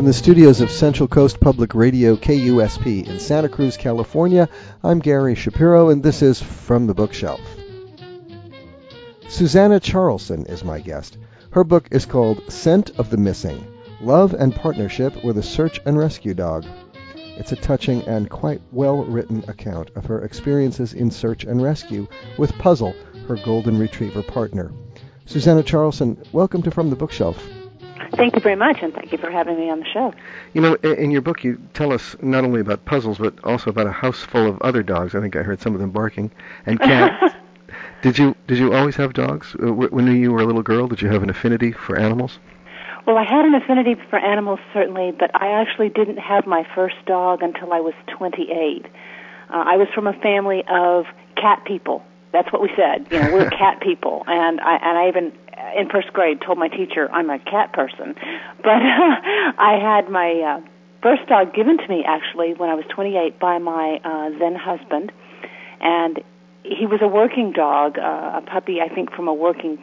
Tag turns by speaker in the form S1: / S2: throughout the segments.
S1: the studios of Central Coast Public Radio, KUSP, in Santa Cruz, California, I'm Gary Shapiro, and this is From the Bookshelf. Susanna Charleson is my guest. Her book is called Scent of the Missing: Love and Partnership with a Search and Rescue Dog. It's a touching and quite well-written account of her experiences in search and rescue with Puzzle, her golden retriever partner. Susanna Charleson, welcome to From the Bookshelf.
S2: Thank you very much, and thank you for having me on the show.
S1: You know, in your book, you tell us not only about Puzzles, but also about a house full of other dogs. I think I heard some of them barking, and cats. Did you always have dogs? When you were a little girl, did you have an affinity for animals?
S2: Well, I had an affinity for animals, certainly, but I actually didn't have my first dog until I was 28. I was from a family of cat people. That's what we said. You know, we're cat people, and I even in first grade told my teacher I'm a cat person. But I had my first dog given to me actually when I was 28 by my then husband, and he was a working dog, a puppy, I think, from a working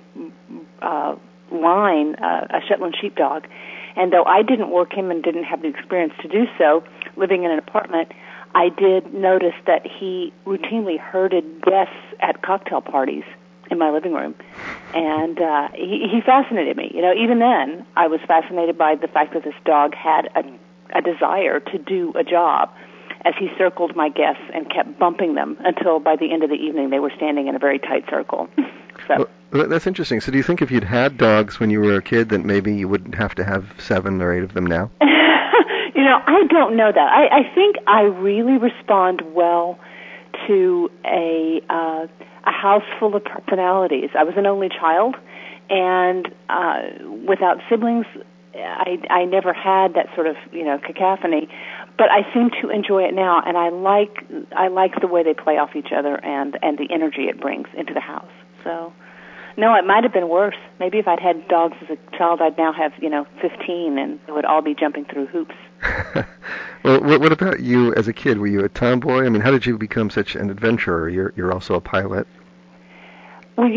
S2: line, a Shetland sheepdog. And though I didn't work him and didn't have the experience to do so, living in an apartment, I did notice that he routinely herded guests at cocktail parties in my living room. And he fascinated me. You know, even then, I was fascinated by the fact that this dog had a desire to do a job, as he circled my guests and kept bumping them until by the end of the evening they were standing in a very tight circle. So.
S1: Well, that's interesting. So do you think if you'd had dogs when you were a kid, that maybe you wouldn't have to have 7 or 8 of them now?
S2: You know, I don't know that. I think I really respond well to a house full of personalities. I was an only child, and without siblings, I never had that sort of, you know, cacophony. But I seem to enjoy it now, and I like the way they play off each other and the energy it brings into the house. So, no, it might have been worse. Maybe if I'd had dogs as a child, I'd now have, 15, and they would all be jumping through hoops.
S1: Well, what about you as a kid? Were you a tomboy? I mean, how did you become such an adventurer? You're also a pilot.
S2: Well,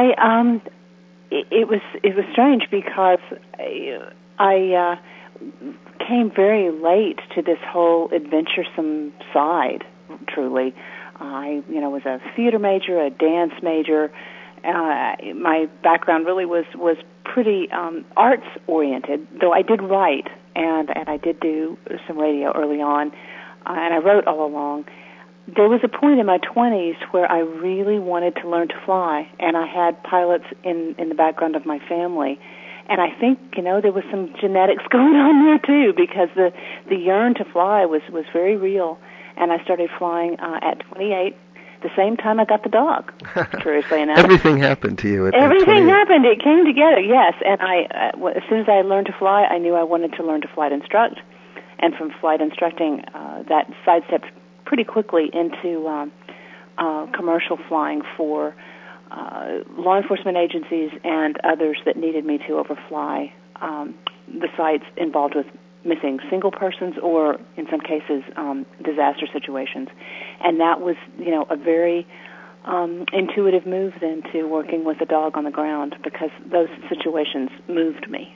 S2: it was strange because I came very late to this whole adventuresome side, truly. I, was a theater major, a dance major. My background really was pretty arts-oriented, though I did write, and I did do some radio early on, and I wrote all along. There was a point in my 20s where I really wanted to learn to fly, and I had pilots in the background of my family. And I think, there was some genetics going on there, too, because the yearn to fly was very real. And I started flying at 28, the same time I got the dog, curiously enough.
S1: Everything happened to you at 28.
S2: Everything happened. It came together, yes. And as soon as I learned to fly, I knew I wanted to learn to flight instruct. And from flight instructing, that sidestepped pretty quickly into commercial flying for law enforcement agencies and others that needed me to overfly the sites involved with missing single persons or, in some cases, disaster situations. And that was, a very intuitive move then to working with a dog on the ground because those situations moved me.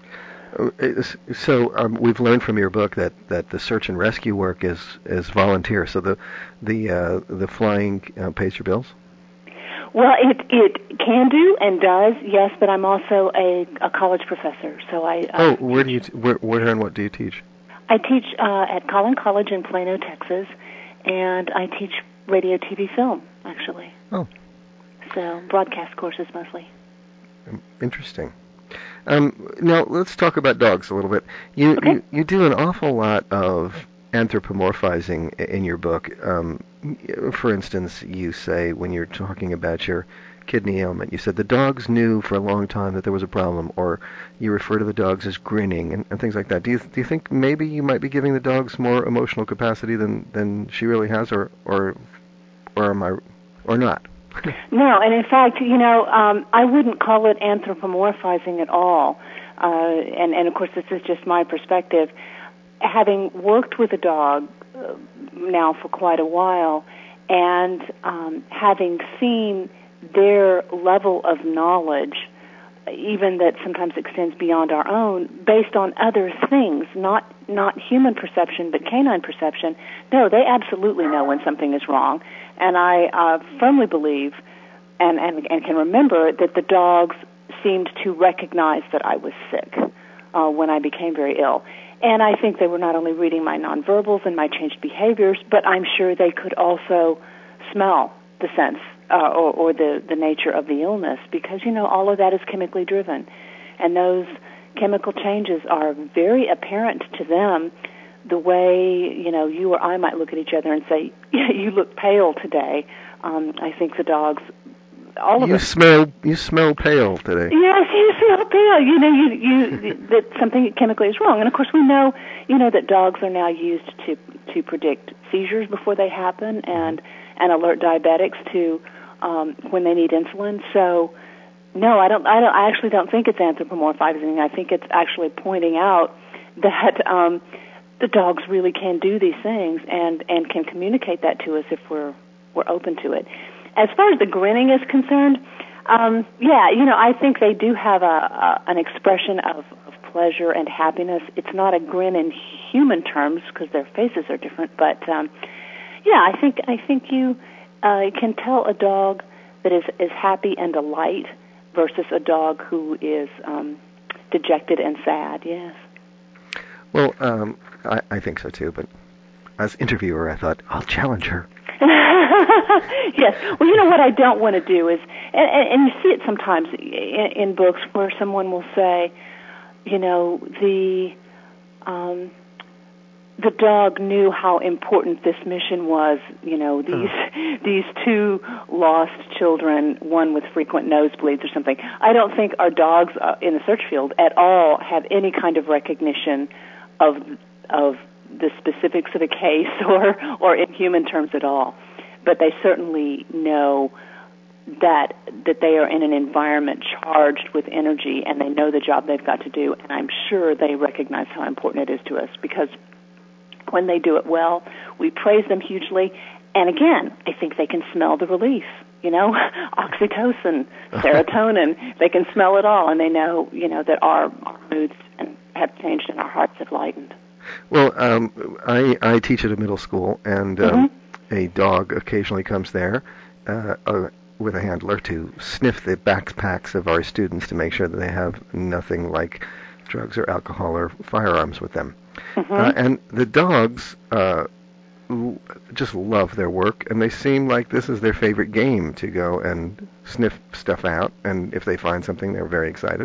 S1: So we've learned from your book that the search and rescue work is volunteer. So the flying pays your bills?
S2: Well, it can do and does, yes, but I'm also a college professor. So
S1: where and what do you teach?
S2: I teach at Collin College in Plano, Texas, and I teach radio, TV, film, actually.
S1: Oh.
S2: So broadcast courses mostly.
S1: Interesting. Now let's talk about dogs a little bit. You do an awful lot of anthropomorphizing in your book. For instance, you say when you're talking about your kidney ailment, you said the dogs knew for a long time that there was a problem, or you refer to the dogs as grinning and things like that. Do you think maybe you might be giving the dogs more emotional capacity than she really has, or am I, or not?
S2: No, and in fact, I wouldn't call it anthropomorphizing at all. And of course, this is just my perspective. Having worked with a dog now for quite a while, and having seen their level of knowledge even that sometimes extends beyond our own, based on other things, not human perception, but canine perception. No, they absolutely know when something is wrong. And I firmly believe and can remember that the dogs seemed to recognize that I was sick when I became very ill. And I think they were not only reading my nonverbals and my changed behaviors, but I'm sure they could also smell the sense or the nature of the illness, because, all of that is chemically driven. And those chemical changes are very apparent to them the way, you or I might look at each other and say, you look pale today. I think the dogs, all of us.
S1: You smell pale today.
S2: Yes, you smell pale. That something chemically is wrong. And of course we know, that dogs are now used to predict seizures before they happen and alert diabetics to when they need insulin. So no, I actually don't think it's anthropomorphizing. I think it's actually pointing out that the dogs really can do these things and can communicate that to us if we're open to it. As far as the grinning is concerned, I think they do have an expression of pleasure and happiness. It's not a grin in human terms because their faces are different, but I think you can tell a dog that is happy and delight versus a dog who is dejected and sad. Yes.
S1: Well, I think so too, but as interviewer, I thought I'll challenge her.
S2: Yes. Well, what I don't want to do is, and you see it sometimes in books where someone will say, the dog knew how important this mission was. These two lost children, one with frequent nosebleeds or something. I don't think our dogs in the search field at all have any kind of recognition of the specifics of a case or in human terms at all. But they certainly know that they are in an environment charged with energy, and they know the job they've got to do, and I'm sure they recognize how important it is to us, because when they do it well, we praise them hugely, and again, I think they can smell the relief, oxytocin, serotonin, they can smell it all, and they know, that our moods have changed and our hearts have lightened.
S1: Well, I teach at a middle school, and a dog occasionally comes there with a handler to sniff the backpacks of our students to make sure that they have nothing like drugs or alcohol or firearms with them. And the dogs just love their work, and they seem like this is their favorite game, to go and sniff stuff out, and if they find something, they're very excited.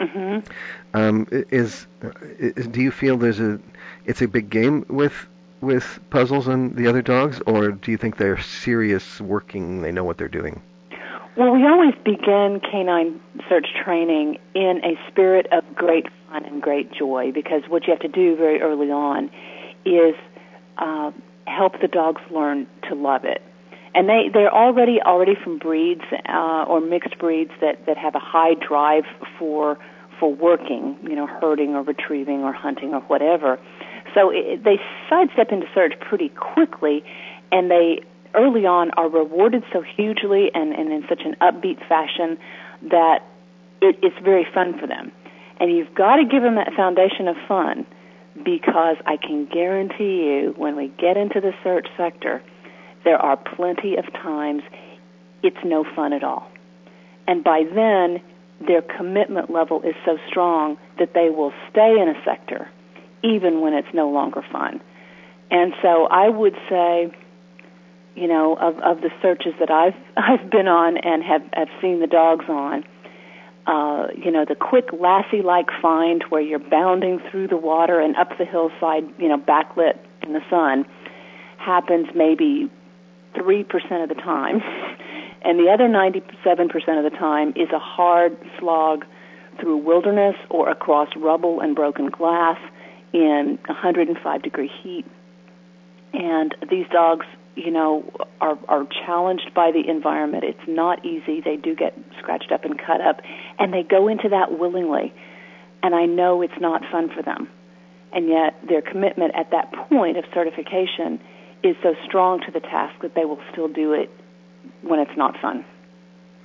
S1: Do you feel it's a big game with puzzles and the other dogs, or do you think they're serious working, they know what they're doing?
S2: Well, we always begin canine search training in a spirit of great fun and great joy, because what you have to do very early on is help the dogs learn to love it. And they're already from breeds or mixed breeds that have a high drive for working, herding or retrieving or hunting or whatever. So they sidestep into search pretty quickly, and they early on are rewarded so hugely and in such an upbeat fashion that it's very fun for them. And you've got to give them that foundation of fun, because I can guarantee you when we get into the search sector, there are plenty of times it's no fun at all. And by then, their commitment level is so strong that they will stay in a sector even when it's no longer fun. And so I would say, of the searches that I've been on and have seen the dogs on, the quick Lassie-like find where you're bounding through the water and up the hillside, backlit in the sun, happens maybe 3% of the time. And the other 97% of the time is a hard slog through wilderness or across rubble and broken glass in 105-degree heat. And these dogs, are challenged by the environment. It's not easy. They do get scratched up and cut up, and they go into that willingly. And I know it's not fun for them. And yet their commitment at that point of certification is so strong to the task that they will still do it when it's not fun.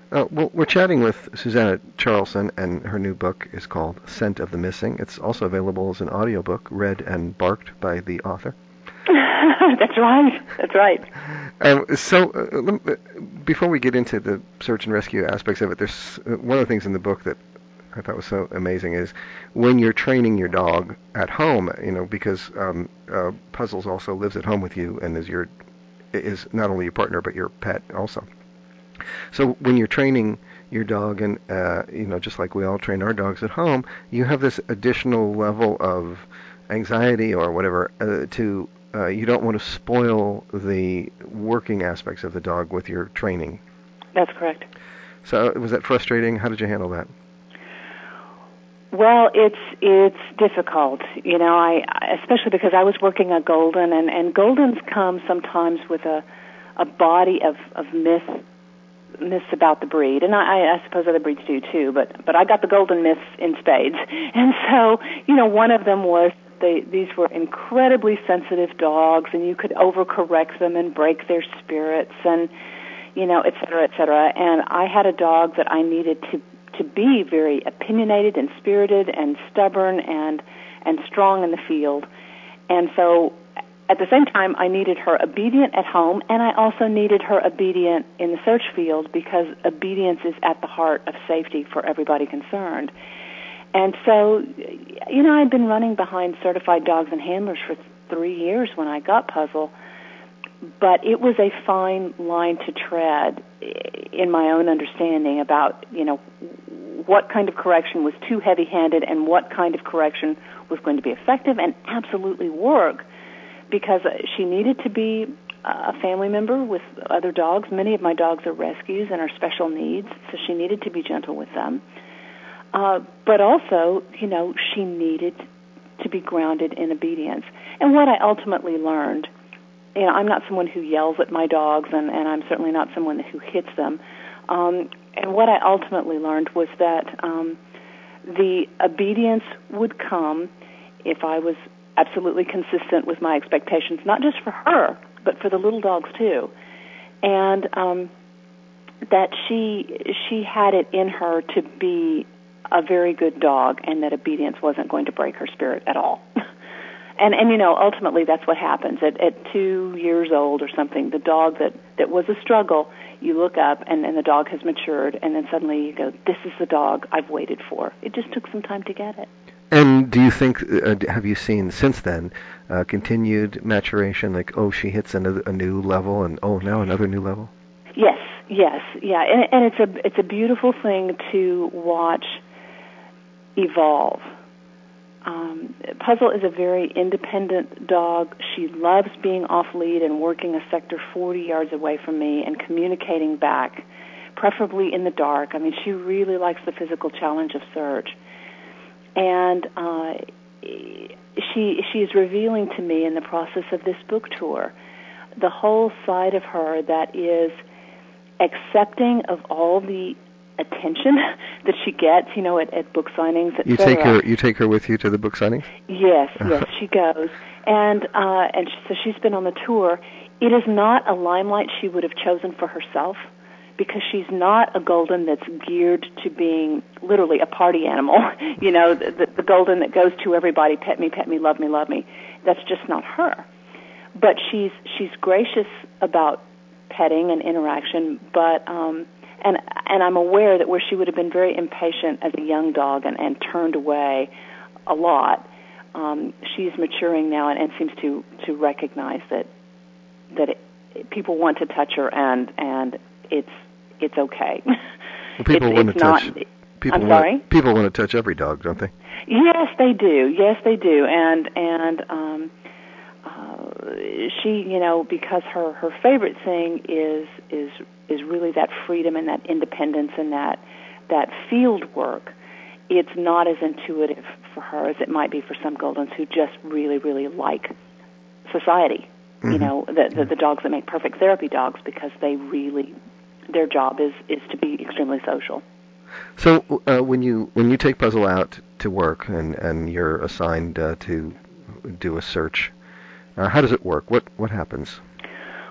S1: Well, we're chatting with Susanna Charleson, and her new book is called Scent of the Missing. It's also available as an audiobook, read and barked by the author.
S2: That's right. That's right.
S1: Before we get into the search and rescue aspects of it, there's one of the things in the book that I thought was so amazing is when you're training your dog at home, because Puzzles also lives at home with you and is not only your partner but your pet also. So when you're training your dog, and just like we all train our dogs at home, you have this additional level of anxiety or whatever you don't want to spoil the working aspects of the dog with your training.
S2: That's correct.
S1: So was that frustrating? How did you handle that?
S2: Well, it's difficult, especially because I was working a Golden, and Goldens come sometimes with a body of myths about the breed, and I suppose other breeds do too, but I got the Golden myths in spades. And so, one of them was these were incredibly sensitive dogs, and you could overcorrect them and break their spirits, and et cetera, et cetera. And I had a dog that I needed to be very opinionated and spirited and stubborn and strong in the field. And so at the same time, I needed her obedient at home, and I also needed her obedient in the search field, because obedience is at the heart of safety for everybody concerned. And so, I'd been running behind certified dogs and handlers for 3 years when I got Puzzle, but it was a fine line to tread in my own understanding about, what kind of correction was too heavy-handed and what kind of correction was going to be effective and absolutely work, because she needed to be a family member with other dogs. Many of my dogs are rescues and are special needs, so she needed to be gentle with them. But also, she needed to be grounded in obedience. And what I ultimately learned, I'm not someone who yells at my dogs, and I'm certainly not someone who hits them. And what I ultimately learned was that the obedience would come if I was absolutely consistent with my expectations, not just for her, but for the little dogs too. And that she had it in her to be a very good dog, and that obedience wasn't going to break her spirit at all. And ultimately that's what happens. At 2 years old or something, the dog that was a struggle, you look up and the dog has matured, and then suddenly you go, this is the dog I've waited for. It just took some time to get it.
S1: And do you think, have you seen since then continued maturation, like, she hits a new level, and now another new level?
S2: Yes, yeah. And it's a beautiful thing to watch evolve. Puzzle is a very independent dog. She loves being off lead and working a sector 40 yards away from me and communicating back, preferably in the dark. I mean, she really likes the physical challenge of search. And she is revealing to me in the process of this book tour the whole side of her that is accepting of all the attention that she gets, at book signings, etc.
S1: You take her with you to the book signings?
S2: Yes, she goes, and so she's been on the tour. It is not a limelight she would have chosen for herself, because she's not a Golden that's geared to being literally a party animal. The Golden that goes to everybody, pet me, love me. That's just not her. But she's gracious about petting and interaction, but and I'm aware that where she would have been very impatient as a young dog and turned away a lot, she's maturing now and seems to recognize that people want to touch her, and it's okay.
S1: Well, people want to touch. People want to touch every dog, don't they?
S2: Yes, they do. And she, because her favorite thing is really that freedom and that independence and that field work. It's not as intuitive for her as it might be for some Goldens who just really, really like society. Mm-hmm. The dogs that make perfect therapy dogs, because their job is to be extremely social.
S1: So when you take Puzzle out to work and you're assigned to do a search, how does it work? What happens?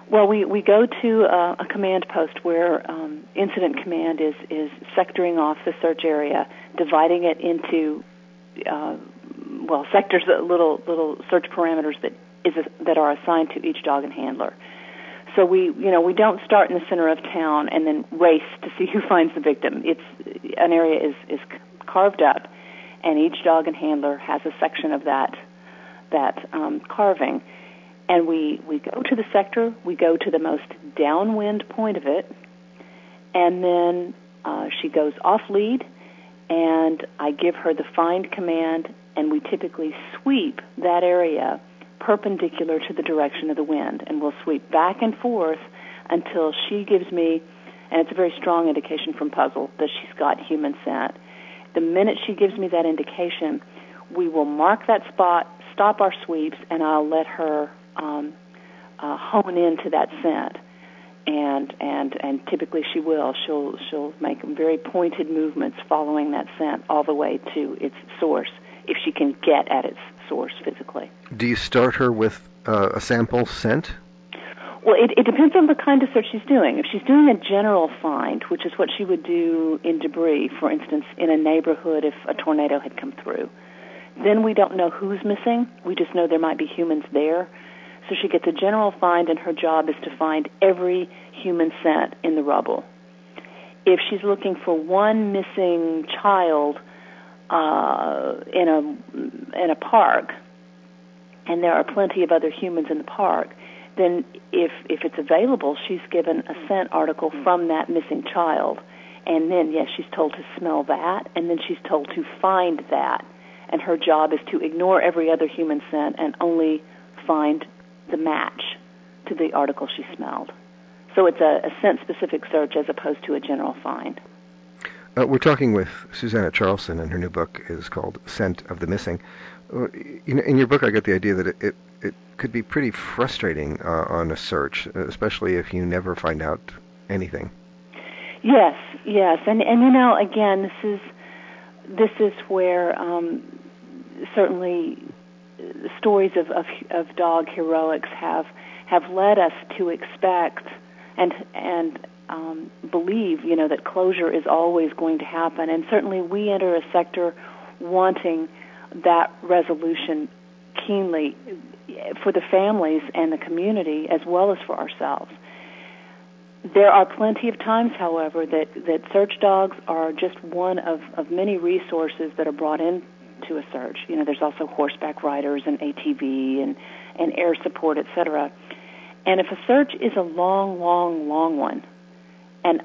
S2: Well, we go to a command post where incident command is sectoring off the search area, dividing it into sectors, little search parameters that are assigned to each dog and handler. So we don't start in the center of town and then race to see who finds the victim. It's an area is carved up, and each dog and handler has a section of that carving. And we go to the sector, we go to the most downwind point of it, and then she goes off lead, and I give her the find command, and we typically sweep that area perpendicular to the direction of the wind, and we'll sweep back and forth until she gives me, and it's a very strong indication from Puzzle that she's got human scent. The minute she gives me that indication, we will mark that spot, stop our sweeps, and I'll let her hone into that scent, and typically she will. She'll make very pointed movements following that scent all the way to its source, if she can get at its source physically.
S1: Do you start her with a sample scent?
S2: Well, it depends on the kind of search she's doing. If she's doing a general find, which is what she would do in debris, for instance, in a neighborhood if a tornado had come through, then we don't know who's missing. We just know there might be humans there. So she gets a general find, and her job is to find every human scent in the rubble. If she's looking for one missing child in a park, and there are plenty of other humans in the park, then if it's available, she's given a scent article from that missing child. And then, yes, she's told to smell that, and then she's told to find that. And her job is to ignore every other human scent and only find the match to the article she smelled. So it's a scent-specific search as opposed to a general find.
S1: We're talking with Susanna Charlson, and her new book is called Scent of the Missing. In your book, I get the idea that it could be pretty frustrating on a search, especially if you never find out anything.
S2: Yes, and again, this is where certainly stories of dog heroics have led us to expect and believe, that closure is always going to happen. And certainly we enter a sector wanting that resolution keenly for the families and the community as well as for ourselves. There are plenty of times, however, that search dogs are just one of many resources that are brought into a search. There's also horseback riders and ATV and air support, etc. And if a search is a long one, and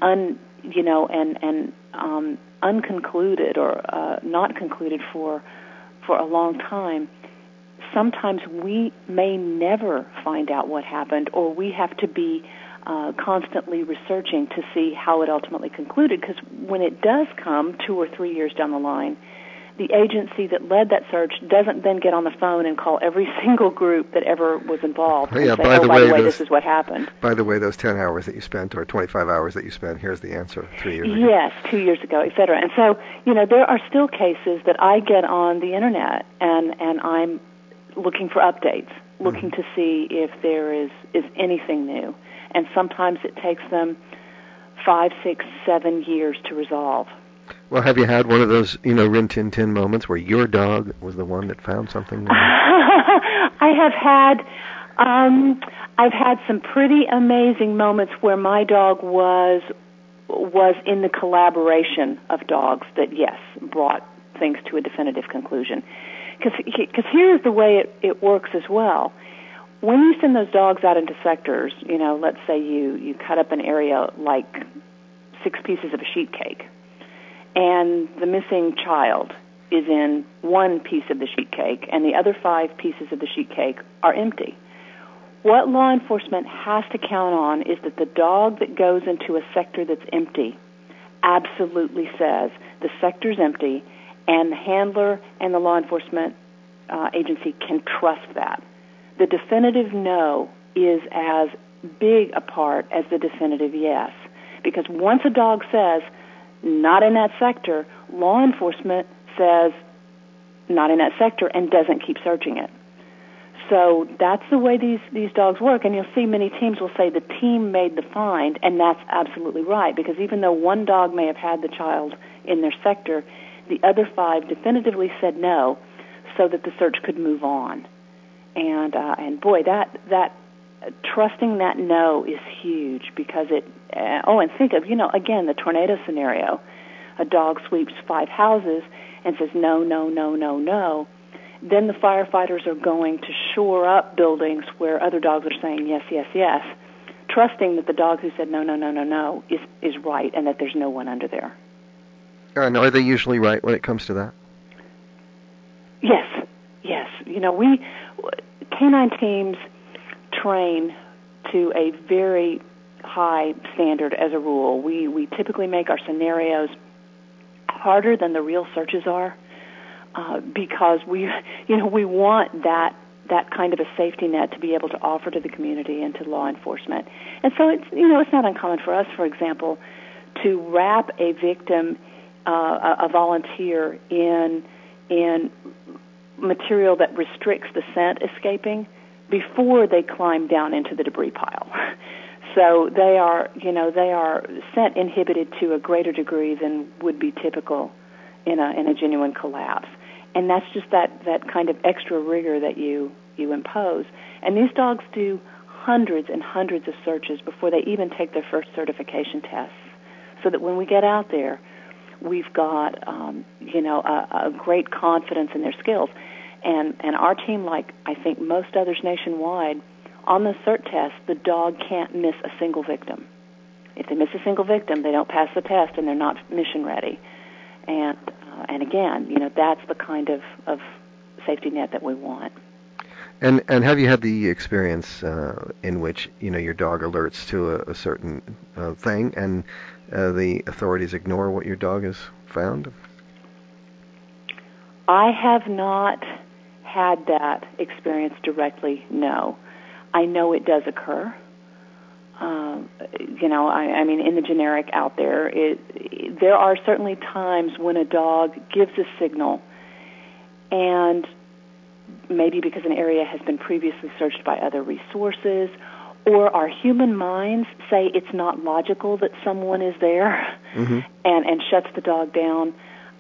S2: unconcluded or not concluded for a long time, sometimes we may never find out what happened, or we have to be constantly researching to see how it ultimately concluded, because when it does come 2 or 3 years down the line, the agency that led that search doesn't then get on the phone and call every single group that ever was involved and say, by the way, this is what happened.
S1: By the way, those 10 hours that you spent or 25 hours that you spent, here's the answer 3 years ago.
S2: Yes, 2 years ago, et cetera. And so, there are still cases that I get on the Internet, and I'm looking for updates, looking to see if there is anything new. And sometimes it takes them 5, 6, 7 years to resolve.
S1: Well, have you had one of those, Rin Tin Tin moments where your dog was the one that found something?
S2: I've had some pretty amazing moments where my dog was in the collaboration of dogs that, yes, brought things to a definitive conclusion. Because here's the way it works as well. When you send those dogs out into sectors, let's say you cut up an area like 6 pieces of a sheet cake, and the missing child is in one piece of the sheet cake, and the other 5 pieces of the sheet cake are empty. What law enforcement has to count on is that the dog that goes into a sector that's empty absolutely says the sector's empty, and the handler and the law enforcement agency can trust that. The definitive no is as big a part as the definitive yes, because once a dog says, not in that sector, law enforcement says, not in that sector, and doesn't keep searching it. So that's the way these dogs work, and you'll see many teams will say the team made the find, and that's absolutely right, because even though one dog may have had the child in their sector, the other 5 definitively said no, so that the search could move on. And boy, that trusting that no is huge, because it. And think of, again, the tornado scenario. A dog sweeps 5 houses and says no, no, no, no, no. Then the firefighters are going to shore up buildings where other dogs are saying yes, yes, yes, trusting that the dog who said no, no, no, no, no is right, and that there's no one under there.
S1: And are they usually right when it comes to that?
S2: Yes. We canine teams train to a very high standard as a rule. We typically make our scenarios harder than the real searches are, because we want that kind of a safety net to be able to offer to the community and to law enforcement. And so it's not uncommon for us, for example, to wrap a victim, a volunteer, in material that restricts the scent escaping before they climb down into the debris pile. So they are scent inhibited to a greater degree than would be typical in a genuine collapse. And that's just that kind of extra rigor that you impose. And these dogs do hundreds and hundreds of searches before they even take their first certification tests, so that when we get out there, we've got a great confidence in their skills. And our team, like I think most others nationwide, on the cert test, the dog can't miss a single victim. If they miss a single victim, they don't pass the test, and they're not mission ready. And again, that's the kind of safety net that we want.
S1: And have you had the experience in which your dog alerts to a certain thing, and the authorities ignore what your dog has found?
S2: I have not had that experience directly, no. I know it does occur. I mean, in the generic out there, there are certainly times when a dog gives a signal, and maybe because an area has been previously searched by other resources, or our human minds say it's not logical that someone is there, mm-hmm. and shuts the dog down,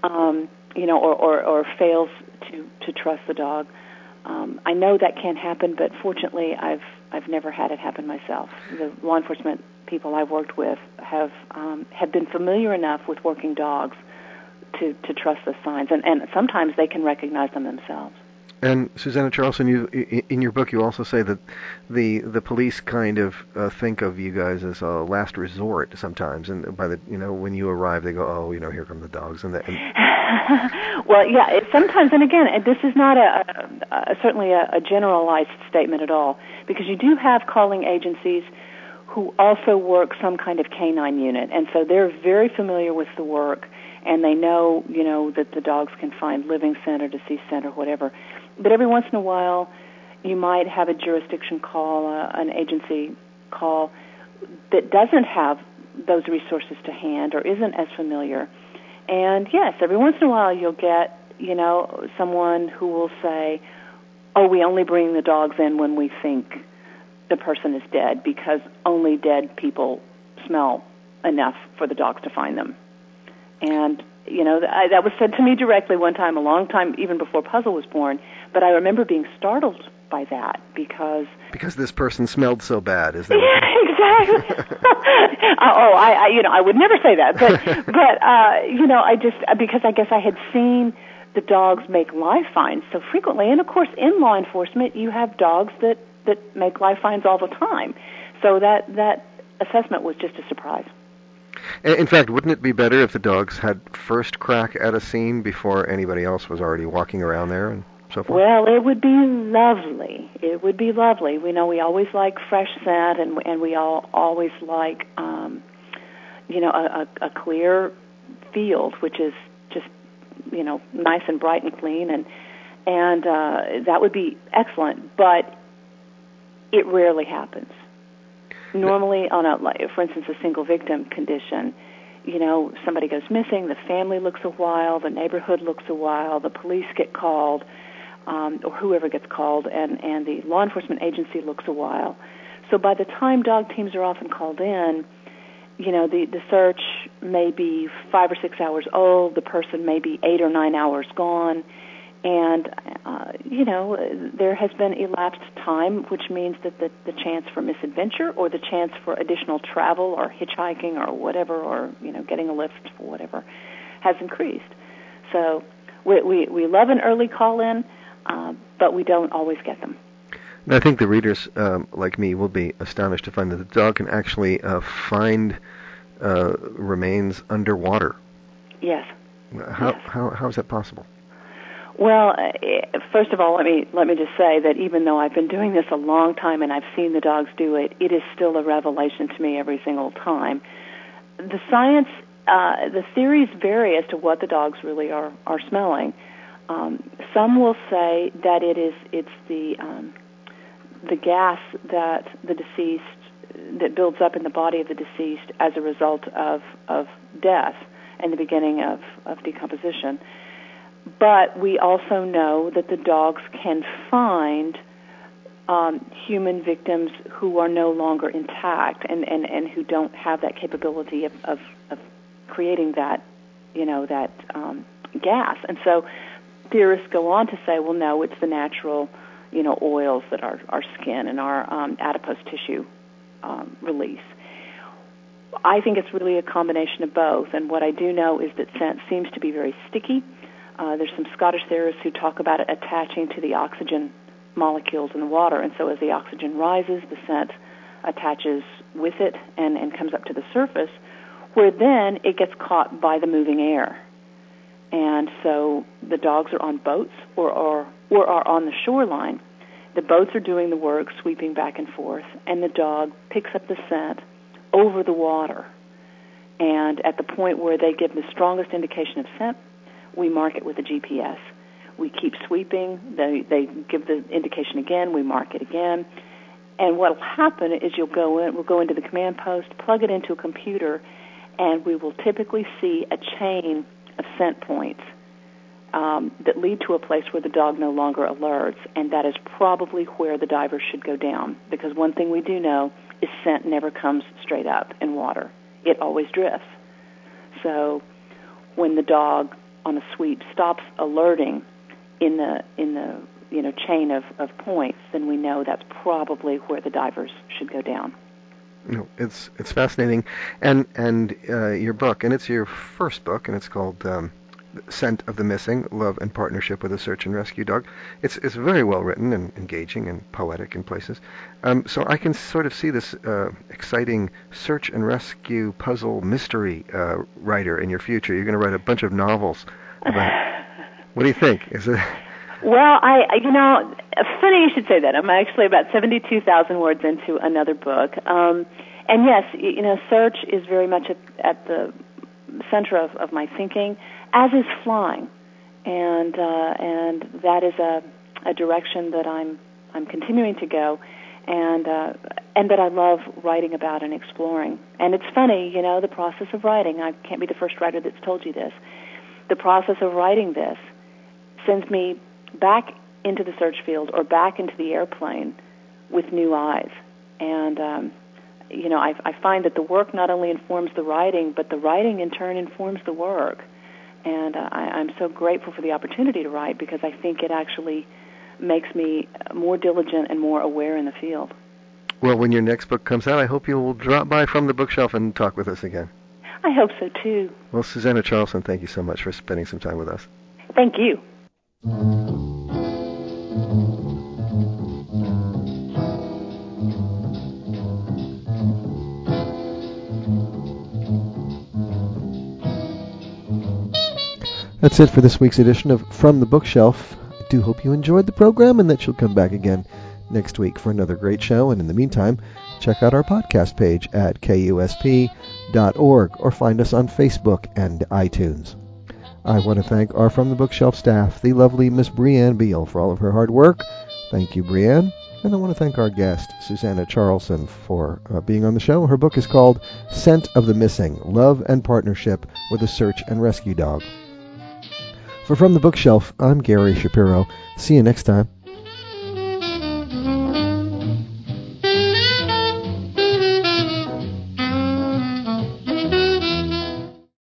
S2: or fails to trust the dog. I know that can happen, but fortunately, I've never had it happen myself. The law enforcement people I've worked with have been familiar enough with working dogs to trust the signs, and sometimes they can recognize them themselves.
S1: And Susanna Charlson, in your book, you also say that the police kind of think of you guys as a last resort sometimes, and by the when you arrive, they go, oh, here come the dogs, and
S2: well, yeah, sometimes, and again, this is not certainly a generalized statement at all, because you do have calling agencies who also work some kind of canine unit, and so they're very familiar with the work, and they know that the dogs can find living scent or deceased scent or whatever. But every once in a while, you might have a jurisdiction call, an agency call that doesn't have those resources to hand or isn't as familiar. And yes, every once in a while you'll get, someone who will say, oh, we only bring the dogs in when we think the person is dead, because only dead people smell enough for the dogs to find them. And that was said to me directly one time, a long time, even before Puzzle was born. But I remember being startled by that because
S1: this person smelled so bad, is that?
S2: Yeah, exactly. I would never say that, but I just, because I guess I had seen the dogs make life finds so frequently, and of course in law enforcement you have dogs that make life finds all the time. So that assessment was just a surprise.
S1: In fact, wouldn't it be better if the dogs had first crack at a scene before anybody else was already walking around there and so forth? Well,
S2: it would be lovely. It would be lovely. We know we always like fresh scent, and we all always like, a clear field, which is just, nice and bright and clean, and that would be excellent. But it rarely happens. Normally, for instance, a single victim condition, somebody goes missing, the family looks a while, the neighborhood looks a while, the police get called, or whoever gets called, and the law enforcement agency looks a while. So by the time dog teams are often called in, the search may be 5 or 6 hours old, the person may be 8 or 9 hours gone, and, there has been elapsed time, which means that the chance for misadventure or the chance for additional travel or hitchhiking or whatever, or, getting a lift or whatever, has increased. So we love an early call-in, but we don't always get them.
S1: I think the readers, like me, will be astonished to find that the dog can actually find remains underwater.
S2: Yes.
S1: How is that possible?
S2: Well, first of all, let me just say that even though I've been doing this a long time and I've seen the dogs do it, it is still a revelation to me every single time. The science, the theories vary as to what the dogs really are smelling. Some will say that it's the gas that the deceased, that builds up in the body of the deceased as a result of death and the beginning of decomposition. But we also know that the dogs can find human victims who are no longer intact and who don't have that capability of creating that, that gas. And so theorists go on to say, well, no, it's the natural, oils that our skin and our adipose tissue release. I think it's really a combination of both. And what I do know is that scent seems to be very sticky. There's some Scottish theorists who talk about it attaching to the oxygen molecules in the water, and so as the oxygen rises, the scent attaches with it and comes up to the surface, where then it gets caught by the moving air. And so the dogs are on boats or are on the shoreline. The boats are doing the work, sweeping back and forth, and the dog picks up the scent over the water. And at the point where they give the strongest indication of scent, we mark it with a GPS. We keep sweeping. They give the indication again. We mark it again. And what will happen is we'll go into the command post, plug it into a computer, and we will typically see a chain of scent points that lead to a place where the dog no longer alerts, and that is probably where the divers should go down. Because one thing we do know is scent never comes straight up in water. It always drifts. So when the dog on a sweep stops alerting in the chain of points, then we know that's probably where the divers should go down.
S1: No, it's fascinating, and your book, and it's your first book, and it's called Scent of the Missing: Love and Partnership with a Search and Rescue Dog. It's very well written and engaging and poetic in places. So I can sort of see this exciting search and rescue puzzle mystery writer in your future. You're going to write a bunch of novels about. What do you think? Is it?
S2: Well, funny you should say that. I'm actually about 72,000 words into another book. And yes, search is very much at the center of my thinking, as is flying. And that is a direction that I'm continuing to go, and that I love writing about and exploring. And it's funny, the process of writing. I can't be the first writer that's told you this. The process of writing this sends me back into the search field or back into the airplane with new eyes. And, I find that the work not only informs the writing, but the writing in turn informs the work. And I'm so grateful for the opportunity to write, because I think it actually makes me more diligent and more aware in the field.
S1: Well, when your next book comes out, I hope you will drop by From the Bookshelf and talk with us again.
S2: I hope so, too.
S1: Well, Susanna Charleson, thank you so much for spending some time with us.
S2: Thank you.
S1: That's it for this week's edition of From the Bookshelf. I do hope you enjoyed the program and that you'll come back again next week for another great show. And in the meantime, check out our podcast page at KUSP.org or find us on Facebook and iTunes. I want to thank our From the Bookshelf staff, the lovely Miss Brianne Beal, for all of her hard work. Thank you, Brianne. And I want to thank our guest, Susanna Charleson, for being on the show. Her book is called Scent of the Missing: Love and Partnership with a Search and Rescue Dog.
S3: For From the Bookshelf, I'm Gary Shapiro. See you next time.